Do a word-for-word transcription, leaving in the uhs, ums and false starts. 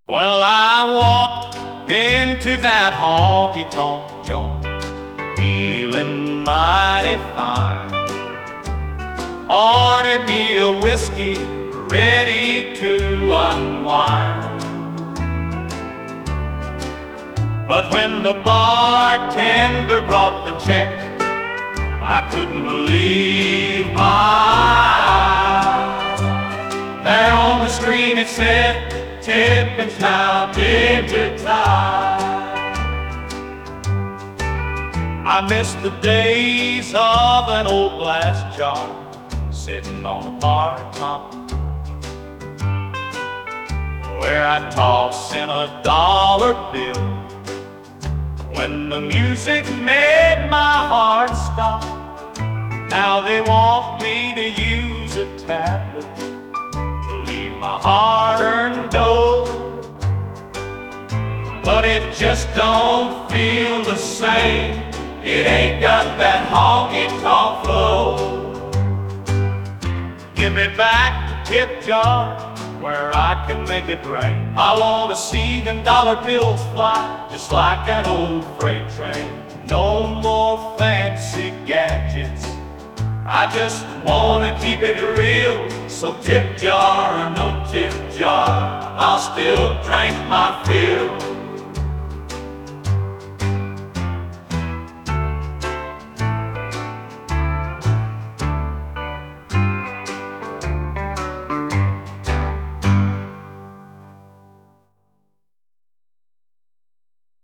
Well, I walked into that honky-tonk joint, feeling mighty fine. Ordered me a whiskey, ready to unwind. But when the bartender brought the check, I couldn't believe my eyes. There on the screen it said, "Tipping's now digitized." I miss the days of an old glass jar sitting on the bar top, where I toss in a dollar bill when the music made my heart stop. Now they want me to use a tablet to leave my hard-earned dough, but it just don't feel the same. It ain't got that honky-tonk flow. Give me back the tip jar where I can make it rain. I wanna see them dollar bills fly just like an old freight train. No more fancy gadgets, I just wanna keep it real. So tip jar or no tip jar, I'll still drink my fill.